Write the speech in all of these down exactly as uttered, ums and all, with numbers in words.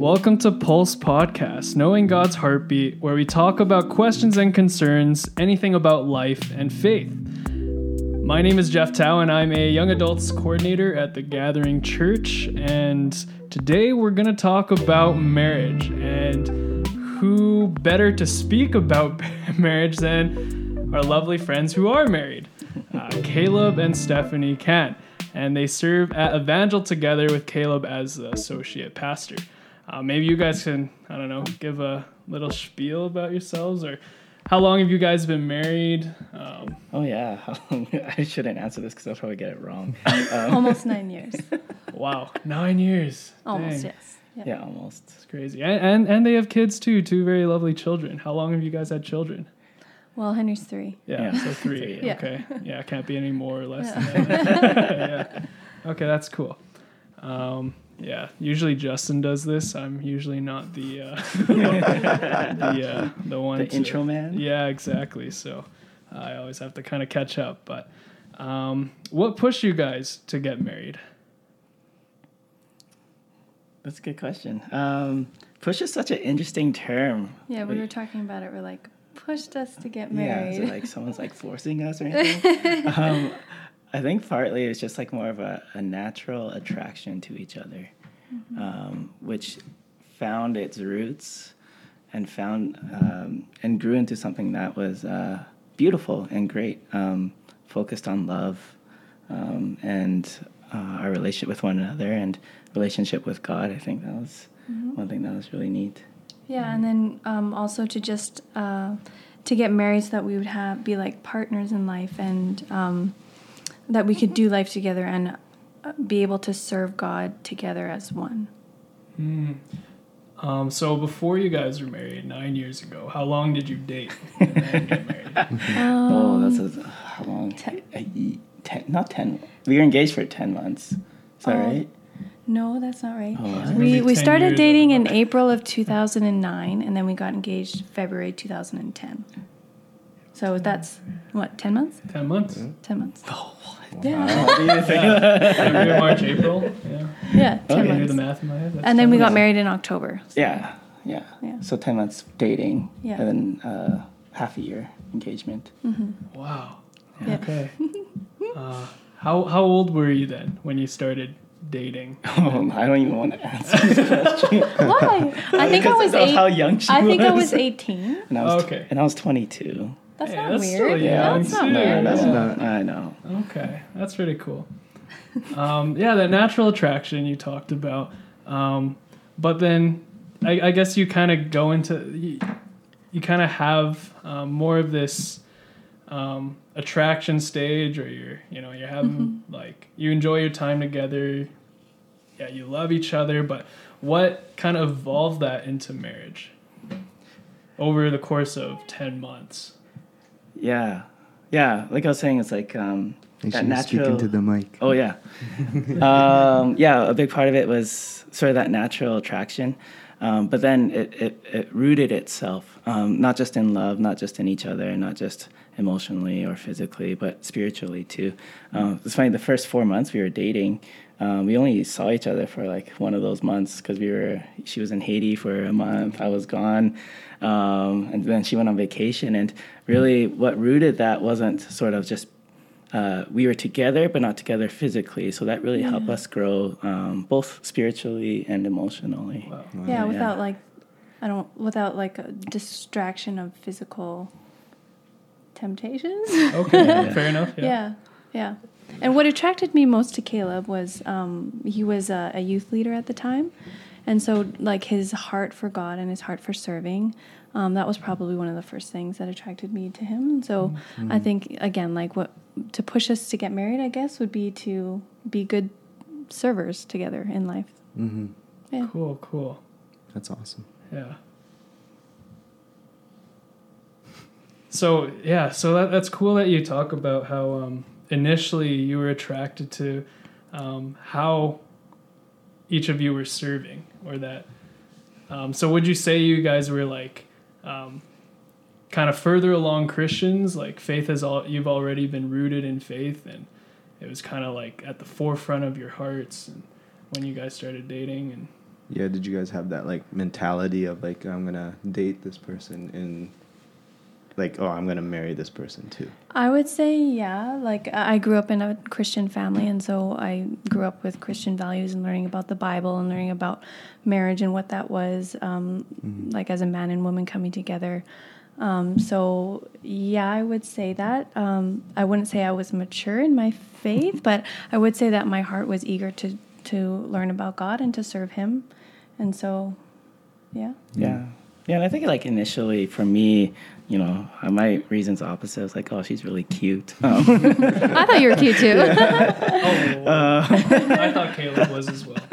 Welcome to Pulse Podcast, Knowing God's Heartbeat, where we talk about questions and concerns, anything about life and faith. My name is Jeff Tao, and I'm a young adults coordinator at the Gathering Church. And today we're going to talk about marriage, and who better to speak about marriage than our lovely friends who are married, uh, Caleb and Stephanie Kant. And they serve at Evangel together with Caleb as the associate pastor. Uh, maybe you guys can, I don't know, give a little spiel about yourselves, or how long have you guys been married? Um, oh, yeah. I shouldn't answer this because I'll probably get it wrong. Um, almost nine years. Wow, nine years. Almost, Dang. yes. Yeah, yeah almost. It's crazy. And, and and they have kids too, two very lovely children. How long have you guys had children? Well, Henry's three. Yeah, yeah. so three. Yeah. Okay. Yeah, can't be any more or less Yeah. than that. Yeah. Okay, that's cool. Um, yeah, usually Justin does this. I'm usually not the uh, the uh, the one. The to, intro man? Yeah, exactly. So uh, I always have to kind of catch up. But um, what pushed you guys to get married? That's a good question. Um, push is such an interesting term. Yeah, we like, were talking about it. We're like, pushed us to get Yeah, married. is it like someone's like forcing us or anything? um, I think partly it's just like more of a, a natural attraction to each other, mm-hmm. um, which found its roots and found um, and grew into something that was uh, beautiful and great, um, focused on love um, and uh, our relationship with one another and relationship with God. I think that was mm-hmm. one thing that was really neat. Yeah, and then um, also to just uh, to get married so that we would have be like partners in life, and um, that we could do life together and uh, be able to serve God together as one. Hmm. Um, so before you guys were married nine years ago, how long did you date and then get married? Um, oh, that's a how long? Ten. A, ten, not ten. We were engaged for ten months. Is that Oh. right? No, that's not right. Oh, It's gonna we be we ten started years dating of- in April of two thousand nine, and then we got engaged February two thousand ten. So that's, what, ten months? Ten months. ten months. Oh, what? Yeah. What do you think of that? February, March, April. Yeah. Yeah, I ten can do months. the math in my head. That's And then ten we got months. married in October. So- Yeah, yeah, Yeah. So ten months dating, Yeah. and then uh, half a year engagement. Mm-hmm. Wow. Yeah. Okay. uh, how how old were you then when you started dating? Oh, I don't even want to answer this question. Why? I think I Because was that eight. how young she I think I was. was eighteen. And I was Okay. and I was twenty-two. That's Hey, not that's weird. still young, That's not too. weird. That's Yeah. not. I know. Okay, that's pretty cool. Um, yeah, that natural attraction you talked about, um, but then I, I guess you kind of go into you, you kind of have um, more of this um, attraction stage, or you're you know you're having Mm-hmm. like you enjoy your time together. Yeah, you love each other, but what kind of evolved that into marriage over the course of ten months? Yeah, yeah. Like I was saying, it's like um, Make that sure you speak natural. into the mic. Oh yeah, um, yeah. A big part of it was sort of that natural attraction, um, but then it, it, it rooted itself um, not just in love, not just in each other, not just emotionally or physically, but spiritually too. Um, it's funny. The first four months we were dating, um, we only saw each other for like one of those months because we were. She was in Haiti for a month. I was gone. Um, and then she went on vacation, and really what rooted that wasn't sort of just uh, we were together but not together physically, so that really Yeah. helped us grow um, both spiritually and emotionally. Wow. Wow. Yeah, Yeah. without like, I don't, without like a distraction of physical temptations. Okay, Yeah. fair enough. Yeah. Yeah, yeah. And what attracted me most to Caleb was um, he was a, a youth leader at the time. And so, like, his heart for God and his heart for serving, um, that was probably one of the first things that attracted me to him. And so Mm-hmm. I think, again, like, what to push us to get married, I guess, would be to be good servers together in life. Mm-hmm. Yeah. Cool, cool. That's awesome. Yeah. So yeah, so that that's cool that you talk about how um, initially you were attracted to um, how each of you were serving, or that. Um, so would you say you guys were like um, kind of further along Christians? Like faith has all you've already been rooted in faith, and it was kind of like at the forefront of your hearts, and when you guys started dating, and Yeah, did you guys have that like mentality of like I'm gonna date this person and like oh I'm gonna marry this person too? I would say yeah. Like I grew up in a Christian family, and so I grew up with Christian values and learning about the Bible and learning about marriage and what that was, um, mm-hmm. like as a man and woman coming together. Um, so yeah, I would say that. Um, I wouldn't say I was mature in my faith, but I would say that my heart was eager to to learn about God and to serve Him. And so, yeah. Yeah. Yeah, and I think like initially for me, you know, my reason's opposite. I was like, oh, she's really cute. Um, I thought you were cute too. oh, uh, I thought Caleb was as well.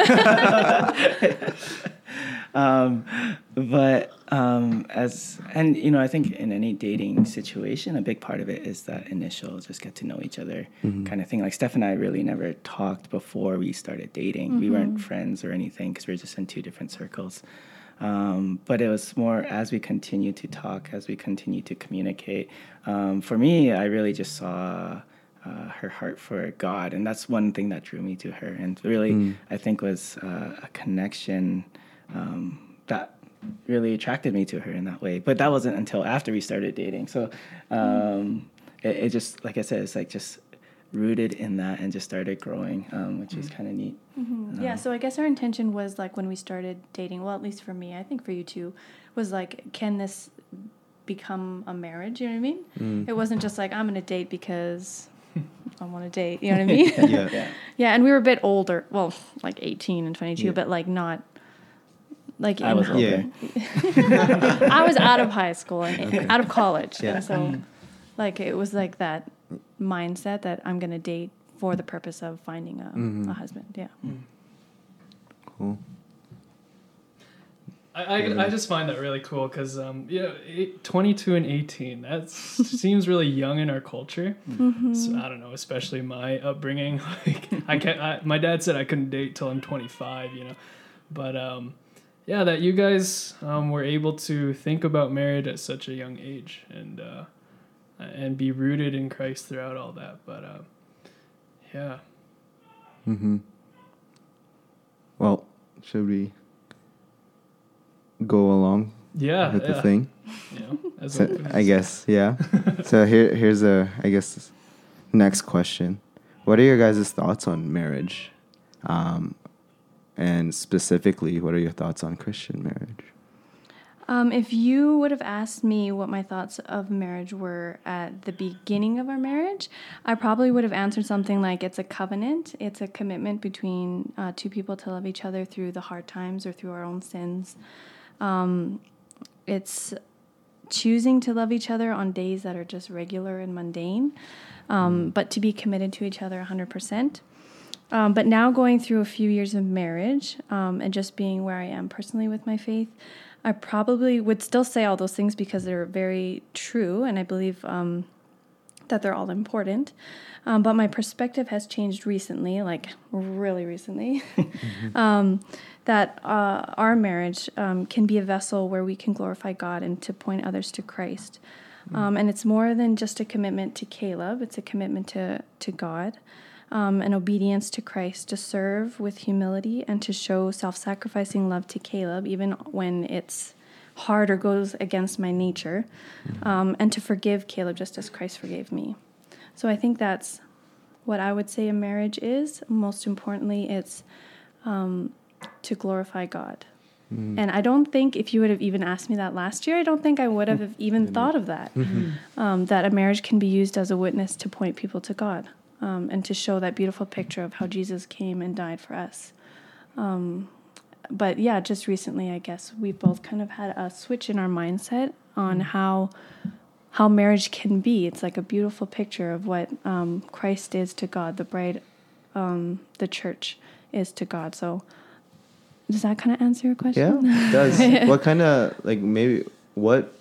um, but um, as, and you know, I think in any dating situation, a big part of it is that initial just get to know each other mm-hmm. kind of thing. Like Steph and I really never talked before we started dating. Mm-hmm. We weren't friends or anything because we were just in two different circles. Um, but it was more as we continued to talk, as we continued to communicate. Um, for me, I really just saw uh, her heart for God, and that's one thing that drew me to her. And really, mm. I think was uh, a connection um, that really attracted me to her in that way. But that wasn't until after we started dating. So um, it, it just, like I said, it's like just rooted in that and just started growing, um, which is kind of neat. Mm-hmm. Yeah, so I guess our intention was like when we started dating, well, at least for me, I think for you too, was like, can this become a marriage? You know what I mean? Mm. It wasn't just like, I'm going to date because I want to date. You know what I mean? yeah. yeah. Yeah, and we were a bit older, well, like eighteen and twenty-two, yeah. but like not, like I was older. Yeah. I was out of high school and okay. out of college. Yeah. And so like it was like that mindset that I'm going to date for the purpose of finding a, mm-hmm. a husband. Yeah. Mm. Cool. I, I, I just find that really cool because, um, you know, eight, twenty-two and eighteen, that seems really young in our culture. Mm-hmm. So I don't know, especially my upbringing. Like I can't, I, my dad said I couldn't date till I'm twenty-five, you know, but, um, yeah, that you guys, um, were able to think about marriage at such a young age and, uh, and be rooted in Christ throughout all that. But, uh, yeah. Mm-hmm. Well, should we go along yeah, with yeah. the thing? Yeah, as so, I guess, yeah. So here, here's a, I guess, next question. What are your guys' thoughts on marriage? Um, and specifically, what are your thoughts on Christian marriage? Um, if you would have asked me what my thoughts of marriage were at the beginning of our marriage, I probably would have answered something like it's a covenant. It's a commitment between uh, two people to love each other through the hard times or through our own sins. Um, it's choosing to love each other on days that are just regular and mundane, um, mm. but to be committed to each other one hundred percent. Um, but now going through a few years of marriage um, and just being where I am personally with my faith, I probably would still say all those things because they're very true, and I believe um, that they're all important. Um, but my perspective has changed recently, like really recently, mm-hmm. um, that uh, our marriage um, can be a vessel where we can glorify God and to point others to Christ. Mm-hmm. Um, and it's more than just a commitment to Caleb. It's a commitment to, to God. Um, and obedience to Christ, to serve with humility and to show self-sacrificing love to Caleb, even when it's hard or goes against my nature, um, and to forgive Caleb just as Christ forgave me. So I think that's what I would say a marriage is. Most importantly, it's um, to glorify God. Mm. And I don't think if you would have even asked me that last year, I don't think I would have even thought of that, mm-hmm. um, that a marriage can be used as a witness to point people to God. Um, and to show that beautiful picture of how Jesus came and died for us. Um, but yeah, just recently, I guess, we both kind of had a switch in our mindset on how how marriage can be. It's like a beautiful picture of what um, Christ is to God, the bride, um, the church is to God. So does that kind of answer your question? Yeah, it does. What kind of, like, maybe, what...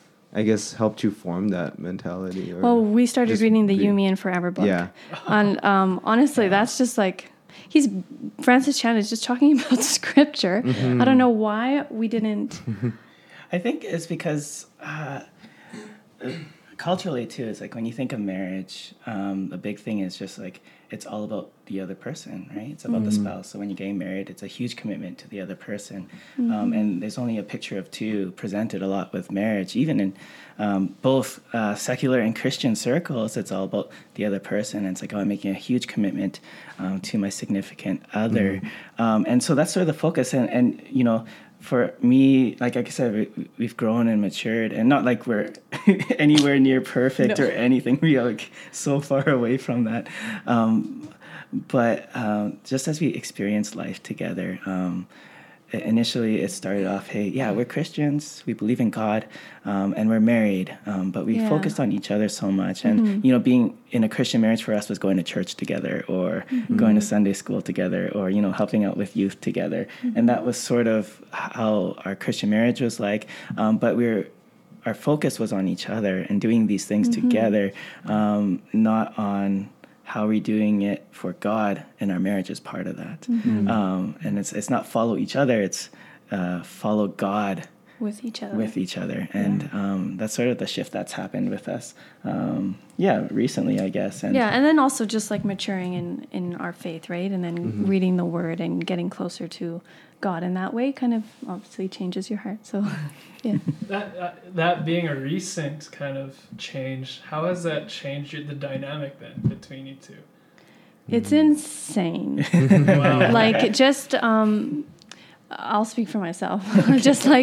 I guess helped you form that mentality? Or well, we started reading the be, You, Me, and Forever book. Yeah. And um, honestly, yeah. that's just like, he's, Francis Chan is just talking about scripture. Mm-hmm. I don't know why we didn't. I think it's because, uh, culturally too, it's like when you think of marriage, um, a big thing is just like it's all about the other person, right? It's about mm-hmm. the spouse. So when you're getting married, it's a huge commitment to the other person. Mm-hmm. Um, and there's only a picture of two presented a lot with marriage, even in um, both uh, secular and Christian circles. It's all about the other person. And it's like, oh, I'm making a huge commitment um, to my significant other. Mm-hmm. Um, and so that's sort of the focus. And, and you know, for me, like, like I said, we, we've grown and matured, and not like we're anywhere near perfect no. or anything. We are like so far away from that. Um, but um, just as we experience life together, um, initially it started off, hey, yeah, we're Christians, we believe in God, um, and we're married, um, but we yeah. focused on each other so much. And, mm-hmm. you know, being in a Christian marriage for us was going to church together, or mm-hmm. going to Sunday school together, or, you know, helping out with youth together. Mm-hmm. And that was sort of how our Christian marriage was like. Um, but we were, our focus was on each other and doing these things mm-hmm. together, um, not on how are we doing it for God, and our marriage is part of that. Mm-hmm. Um, and it's it's not follow each other, it's uh, follow God with each other. With each other. And yeah. um, that's sort of the shift that's happened with us. Um, yeah, recently, I guess. And yeah, and then also just like maturing in, in our faith, right? And then mm-hmm. reading the Word and getting closer to God in that way kind of obviously changes your heart. So, yeah. that, uh, that being a recent kind of change, how has that changed the dynamic then between you two? It's insane. Wow. Like, just, um, I'll speak for myself. just like,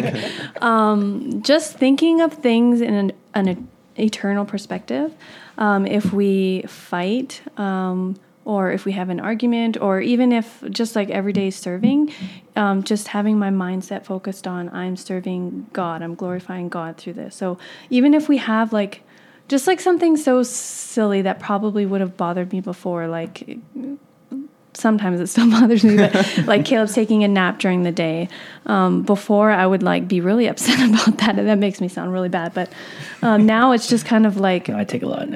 um, just thinking of things in an, an eternal perspective. Um, if we fight, um, or if we have an argument, or even if just like everyday serving, um, just having my mindset focused on I'm serving God, I'm glorifying God through this. So even if we have like, just like something so silly that probably would have bothered me before, like sometimes it still bothers me, but like Caleb's taking a nap during the day. Um, before I would like be really upset about that, and that makes me sound really bad. But um, now it's just kind of like, no, I take a lot of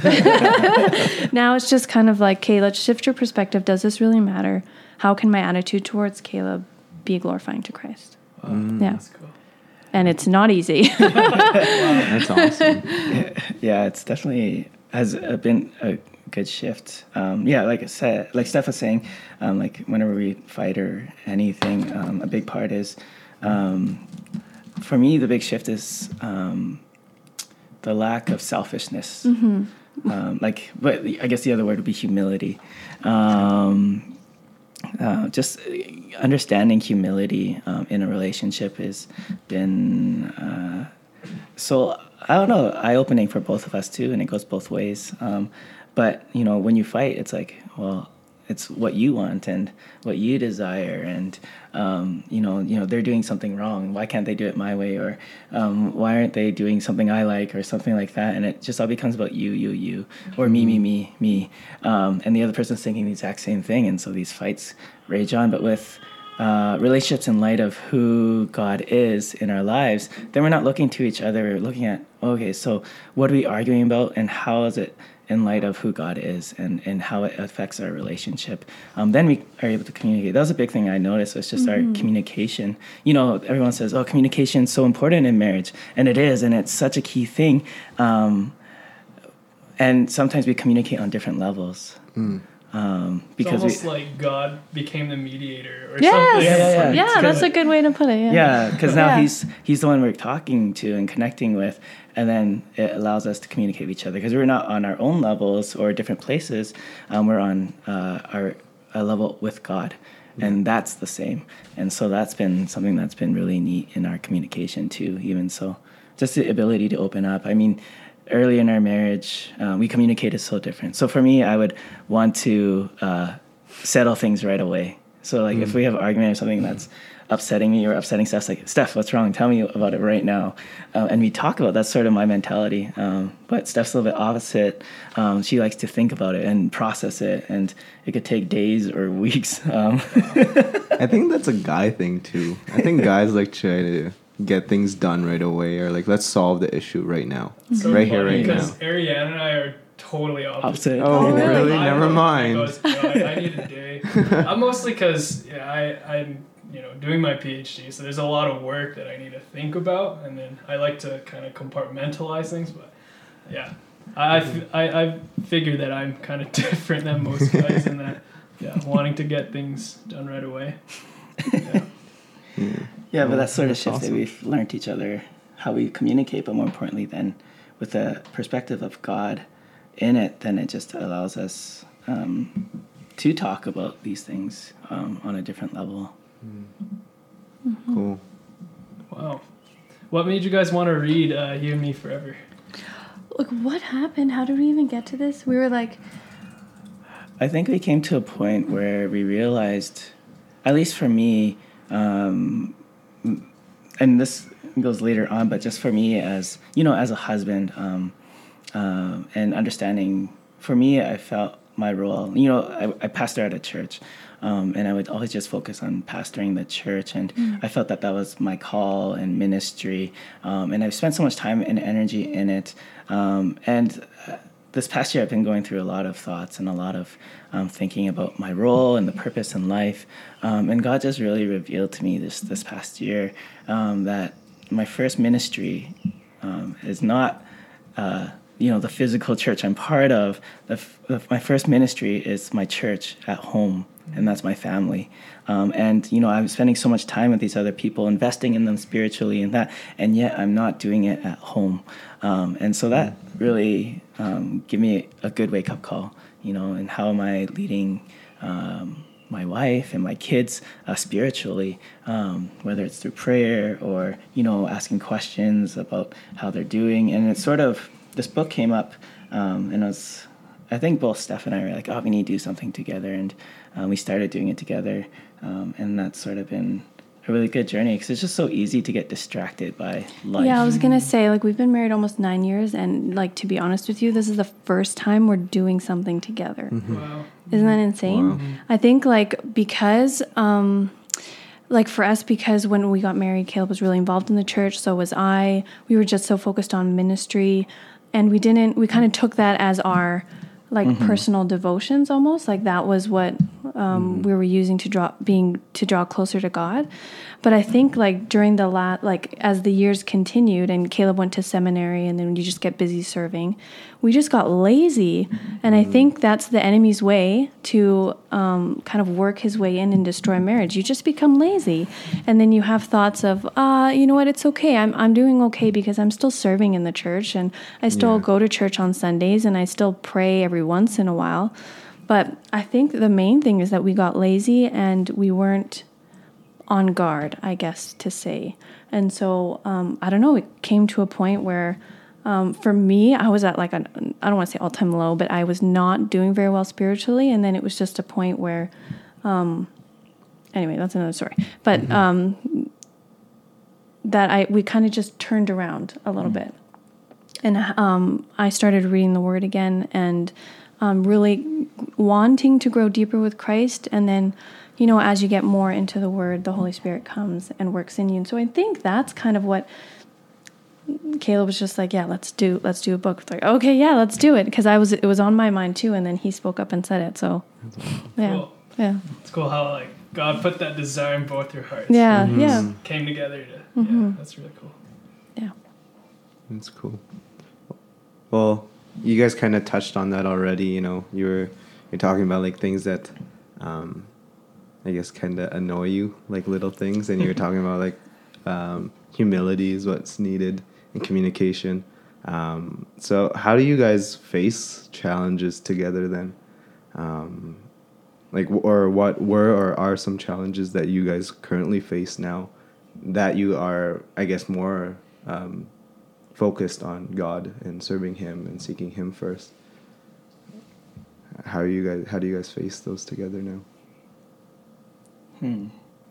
naps. Now it's just kind of like, okay, let's shift your perspective. Does this really matter? How can my attitude towards Caleb be glorifying to Christ? Wow. Mm. Yeah. That's cool. And it's not easy. Wow, that's awesome. Yeah, it's definitely has been a good shift. Um, yeah, like I said, like Steph was saying, um, like whenever we fight or anything, um, a big part is, um, for me, the big shift is um, the lack of selfishness. Mm-hmm. Um, like, but I guess the other word would be humility. Um, uh, just understanding humility um, in a relationship has been uh, so, I don't know, eye-opening for both of us too, and it goes both ways. Um, But, you know, when you fight, it's like, well, it's what you want and what you desire. And, um, you know, you know, they're doing something wrong. Why can't they do it my way? Or um, why aren't they doing something I like, or something like that? And it just all becomes about you, you, you, or me, me, me, me. Um, and the other person's thinking the exact same thing. And so these fights rage on. But with uh, relationships in light of who God is in our lives, then we're not looking to each other. We're looking at, okay, so what are we arguing about, and how is it in light of who God is, and, and how it affects our relationship? Um, then we are able to communicate. That was a big thing I noticed, was just mm-hmm. our communication. You know, everyone says, oh, communication is so important in marriage. And it is, and it's such a key thing. Um, and sometimes we communicate on different levels. Mm. Um, because it's almost we, like God became the mediator or yes. something. Yeah, yeah, yeah. yeah that's a good way to put it. Yeah, yeah, because now yeah. he's he's the one we're talking to and connecting with, and then it allows us to communicate with each other, because we're not on our own levels or different places. Um, we're on uh, our a level with God, yeah. and that's the same. And so that's been something that's been really neat in our communication too. Even so, just the ability to open up. I mean, early in our marriage, uh, we communicated so different. So for me, I would want to uh, settle things right away. So like mm. if we have an argument or something that's upsetting me or upsetting Steph, like, Steph, what's wrong? Tell me about it right now. Uh, and we talk about, that's sort of my mentality. Um, but Steph's a little bit opposite. Um, she likes to think about it and process it, and it could take days or weeks. Um. I think that's a guy thing too. I think guys like try to get things done right away, or like, let's solve the issue right now, so right here, right now. Because Ariane and I are totally opposite. opposite. Oh, oh, really? really? I Never mind. Goes, you know, I, I need a day. I'm mostly because yeah, I, I'm you know doing my PhD, so there's a lot of work that I need to think about, and then I like to kind of compartmentalize things. But Yeah. I, I, f- I, I figure that I'm kind of different than most guys in that, yeah, wanting to get things done right away. Yeah. Yeah, but Well, that sort of that's shift that awesome. we've learned each other, how we communicate, but more importantly, then with the perspective of God in it, then it just allows us um, to talk about these things um, on a different level. Cool. Wow. What made you guys want to read uh, You and Me Forever? Look, what happened? How did we even get to this? We were like, I think we came to a point where we realized, at least for me, um, and this goes later on, but just for me as, you know, as a husband um, um, and understanding, for me, I felt my role, you know, I, I pastor at a church. Um, and I would always just focus on pastoring the church. And mm. I felt that that was my call and ministry. Um, and I've spent so much time and energy in it. Um, and uh, this past year, I've been going through a lot of thoughts and a lot of um, thinking about my role and the purpose in life. Um, and God just really revealed to me this, this past year um, that my first ministry um, is not... Uh, you know, the physical church I'm part of. The, the, my first ministry is my church at home, and that's my family. Um, and, you know, I'm spending so much time with these other people, investing in them spiritually and that, and yet I'm not doing it at home. Um, and so that really um, gave me a good wake-up call, you know, and how am I leading um, my wife and my kids uh, spiritually, um, whether it's through prayer or, you know, asking questions about how they're doing. And it's sort of, this book came up, um, and it was, I think both Steph and I were like, oh, we need to do something together. And um, we started doing it together. Um, and that's sort of been a really good journey because it's just so easy to get distracted by life. Yeah, I was going to say, like, we've been married almost nine years. And, like, to be honest with you, this is the first time we're doing something together. Mm-hmm. Wow. Isn't that insane? Wow. I think, like, because... Um, Like for us, because when we got married, Caleb was really involved in the church. So was I. We were just so focused on ministry, and we didn't. We kind of took that as our like mm-hmm. personal devotions, almost like that was what um, mm-hmm. we were using to draw, being to draw closer to God. But I think like during the last, like as the years continued, and Caleb went to seminary, and then you just get busy serving, we just got lazy. And I think that's the enemy's way to um, kind of work his way in and destroy marriage. You just become lazy. And then you have thoughts of, uh, you know what, it's okay. I'm I'm doing okay because I'm still serving in the church, and I still yeah. go to church on Sundays, and I still pray every once in a while. But I think the main thing is that we got lazy and we weren't on guard, I guess, to say. And so, um, I don't know, it came to a point where... Um, for me, I was at like, an, I don't want to say all-time low, but I was not doing very well spiritually. And then it was just a point where, um, anyway, that's another story. But mm-hmm. um, that I we kind of just turned around a little mm-hmm. bit. And um, I started reading the Word again and um, really wanting to grow deeper with Christ. And then, you know, as you get more into the Word, the Holy Spirit comes and works in you. And so I think that's kind of what... Caleb was just like, yeah, let's do, let's do a book. It's like, okay, yeah, let's do it. Cause I was, it was on my mind too. And then he spoke up and said it. So yeah, cool. yeah. It's cool how like God put that desire in both your hearts. Yeah. Mm-hmm. Yeah. Came together to, mm-hmm. yeah, that's really cool. Yeah. That's cool. Well, you guys kind of touched on that already. You know, you were, you're talking about like things that, um, I guess kind of annoy you, like little things. And you were talking about like, um, humility is what's needed in communication. Um, so how do you guys face challenges together then? Um, like, or what were or are some challenges that you guys currently face now that you are, I guess, more um, focused on God and serving Him and seeking Him first? How are you guys? How do you guys face those together now? Hmm.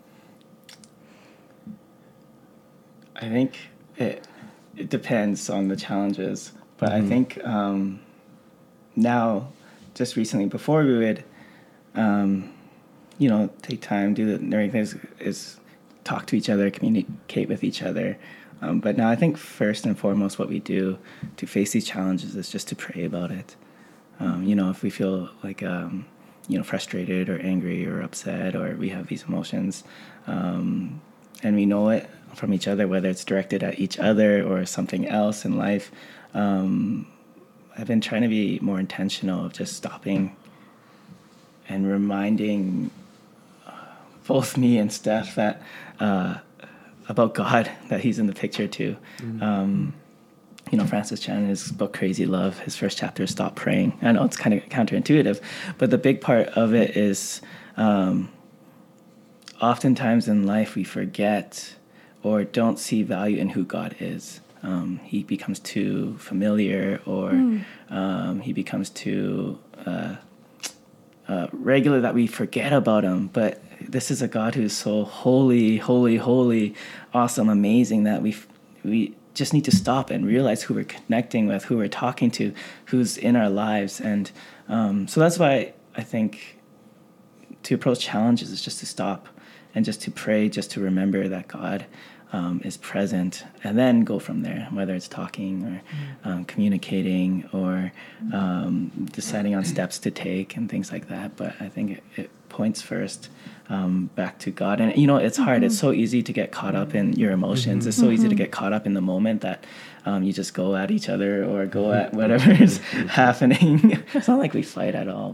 I think it it depends on the challenges, but mm-hmm. I think um, now, just recently, before we would, um, you know, take time, do the everything is, is talk to each other, communicate with each other. Um, but now I think first and foremost, what we do to face these challenges is just to pray about it. Um, you know, if we feel like, um, you know, frustrated or angry or upset, or we have these emotions, um, and we know it from each other, whether it's directed at each other or something else in life, um, I've been trying to be more intentional of just stopping and reminding uh, both me and Steph that uh, about God, that he's in the picture too. Mm-hmm. Um, you know, Francis Chan, his book Crazy Love, his first chapter is Stop Praying. I know it's kind of counterintuitive, but the big part of it is um, oftentimes in life we forget or don't see value in who God is. Um, he becomes too familiar, or mm. um, he becomes too uh, uh, regular that we forget about him. But this is a God who's so holy, holy, holy, awesome, amazing that we we just need to stop and realize who we're connecting with, who we're talking to, who's in our lives. And um, so that's why I think to approach challenges is just to stop and just to pray, just to remember that God Um, is present, and then go from there, whether it's talking or um, communicating or um, deciding on steps to take and things like that. But I think it, it points first um, back to God. And, you know, it's hard. Mm-hmm. It's so easy to get caught up in your emotions. Mm-hmm. It's so mm-hmm. easy to get caught up in the moment that um, you just go at each other or go at whatever is happening. It's not like we fight at all.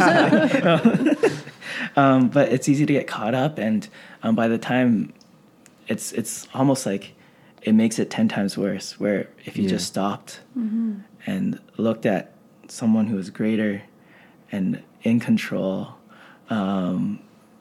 um, but it's easy to get caught up. And um, by the time It's it's almost like it makes it ten times worse, where if you yeah. just stopped mm-hmm. and looked at someone who is greater and in control, um,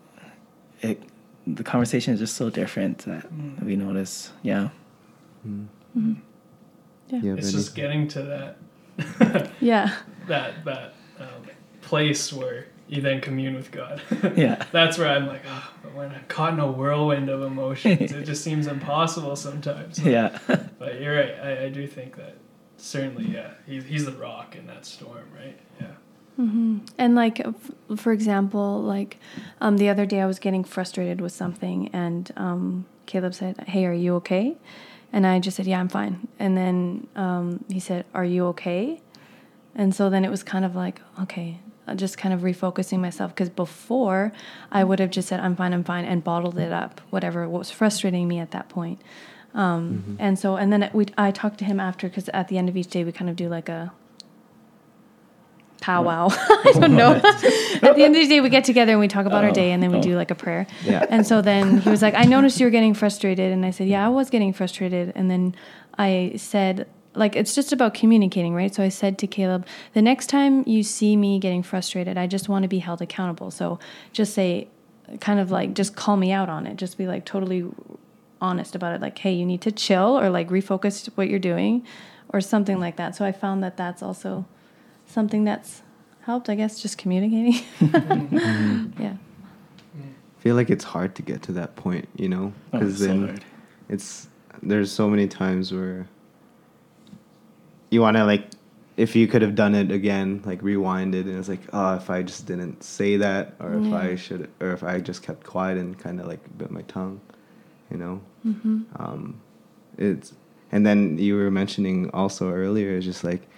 it the conversation is just so different that mm. we notice. Yeah. Mm. Mm-hmm. Yeah. yeah. It's just getting to that. yeah. That that um, place where you then commune with God. Yeah. That's where I'm like, oh, but when I'm caught in a whirlwind of emotions, it just seems impossible sometimes. Like, yeah. But you're right. I, I do think that certainly, yeah, he's, he's the rock in that storm, right? Yeah. Mm-hmm. And like, f- for example, like um, the other day I was getting frustrated with something, and um, Caleb said, "Hey, are you okay?" And I just said, "Yeah, I'm fine." And then um, he said, "Are you okay?" And so then it was kind of like, okay, just kind of refocusing myself, because before I would have just said, I'm fine, I'm fine, and bottled it up, whatever was frustrating me at that point. Um, mm-hmm. And so, and then we, I talked to him after, because at the end of each day, we kind of do like a powwow. I don't know. At the end of the day, we get together and we talk about oh, our day, and then we oh. do like a prayer. Yeah. And so then he was like, I noticed you were getting frustrated. And I said, yeah, I was getting frustrated. And then I said, like, it's just about communicating, right? So I said to Caleb, the next time you see me getting frustrated, I just want to be held accountable. So just say, kind of like, just call me out on it. Just be like totally honest about it. Like, hey, you need to chill, or like refocus what you're doing, or something like that. So I found that that's also something that's helped, I guess, just communicating. mm-hmm. Yeah. I feel like it's hard to get to that point, you know? Because oh, then so it's, there's so many times where you want to, like, if you could have done it again, like rewind it, and it's like, oh, if I just didn't say that, or yeah. if I should, or if I just kept quiet and kind of like bit my tongue, you know. Mm-hmm. Um, it's, and then you were mentioning also earlier, it's just like,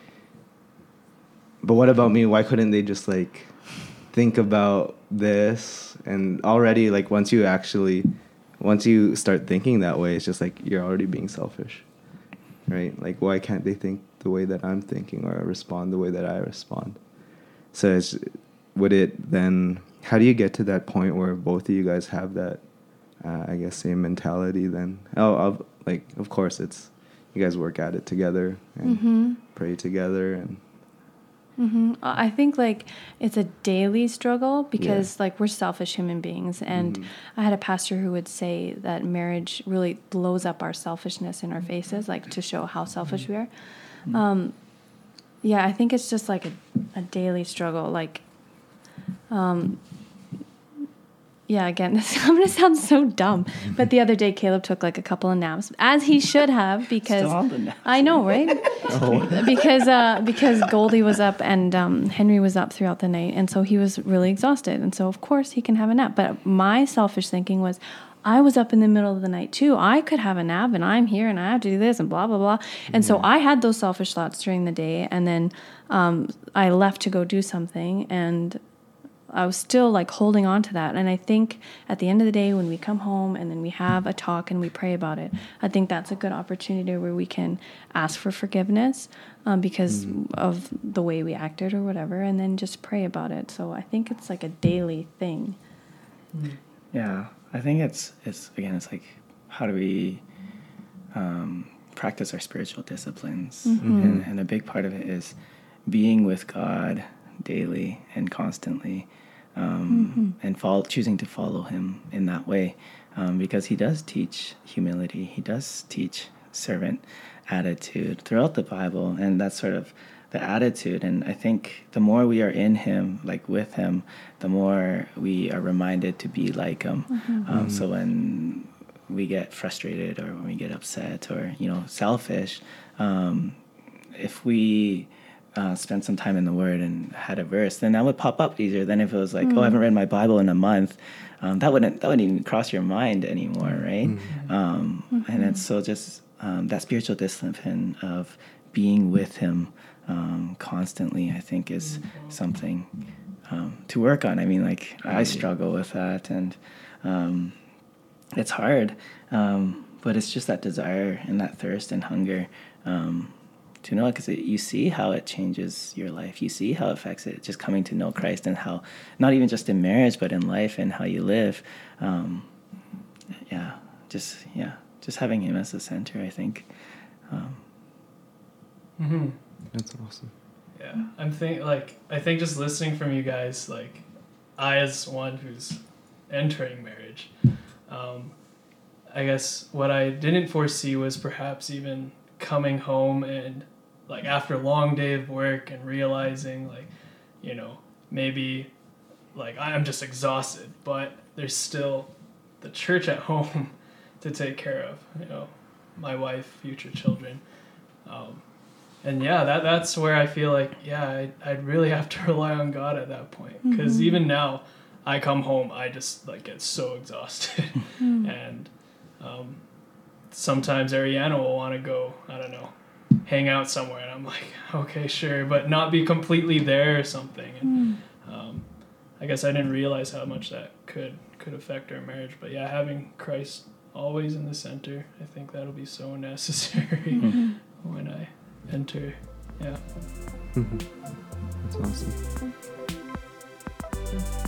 but what about me? Why couldn't they just like think about this? And already, like, once you actually, once you start thinking that way, it's just like you're already being selfish, right? Like, why can't they think the way that I'm thinking, or respond the way that I respond? So it's, would it then, how do you get to that point where both of you guys have that, uh, I guess, same mentality then? Oh, I'll, like, of course it's, you guys work at it together and mm-hmm. pray together, and Mm-hmm. I think like it's a daily struggle, because yeah. like we're selfish human beings, and mm-hmm. I had a pastor who would say that marriage really blows up our selfishness in our faces, like to show how selfish mm-hmm. we are. Mm-hmm. Um, yeah, I think it's just like a, a daily struggle. Like, um, yeah, again, this, I'm going to sound so dumb, but the other day Caleb took like a couple of naps, as he should have, because Still on the naps. I know, right? oh. Because uh, because Goldie was up and um, Henry was up throughout the night, and so he was really exhausted, and so of course he can have a nap. But my selfish thinking was, I was up in the middle of the night too. I could have a nap, and I'm here, and I have to do this, and blah blah blah. And yeah. so I had those selfish thoughts during the day, and then um, I left to go do something, and I was still like holding on to that. And I think at the end of the day, when we come home and then we have a talk and we pray about it, I think that's a good opportunity where we can ask for forgiveness um, because mm. of the way we acted or whatever, and then just pray about it. So I think it's like a daily thing. Yeah, I think it's, it's again, it's like, how do we um, practice our spiritual disciplines? Mm-hmm. And, and a big part of it is being with God daily and constantly, um, mm-hmm. and follow, choosing to follow him in that way, um, because he does teach humility. He does teach servant attitude throughout the Bible, and that's sort of the attitude. And I think the more we are in him, like with him, the more we are reminded to be like him. Mm-hmm. Um, mm-hmm. So when we get frustrated or when we get upset or, you know, selfish, um, if we Uh, spent some time in the Word and had a verse, then that would pop up easier than if it was like, mm. oh, I haven't read my Bible in a month. Um, that wouldn't that wouldn't even cross your mind anymore, right? Mm-hmm. Um, mm-hmm. And it's so just um, that spiritual discipline of being with Him um, constantly, I think, is mm-hmm. something um, to work on. I mean, like I struggle with that, and um, it's hard, um, but it's just that desire and that thirst and hunger. Um, to know it, because you see how it changes your life. You see how it affects it, just coming to know Christ, and how, not even just in marriage, but in life and how you live. Um, yeah, just, yeah, just having him as the center, I think. Um, mm-hmm. That's awesome. Yeah, I'm think like, I think just listening from you guys, like, I as one who's entering marriage, um, I guess what I didn't foresee was perhaps even coming home and like after a long day of work and realizing like, you know, maybe like I'm just exhausted, but there's still the church at home to take care of, you know, my wife, future children. Um, and yeah, that that's where I feel like, yeah, I'd, I'd really have to rely on God at that point. Because mm-hmm. even now I come home, I just like get so exhausted. Mm. And um, sometimes Ariana will want to go, I don't know, hang out somewhere, and I'm like, okay, sure, but not be completely there or something. And mm. um, I guess I didn't realize how much that could could affect our marriage. But yeah, having Christ always in the center, I think that'll be so necessary mm-hmm. when I enter. Yeah. Mm-hmm. That's awesome.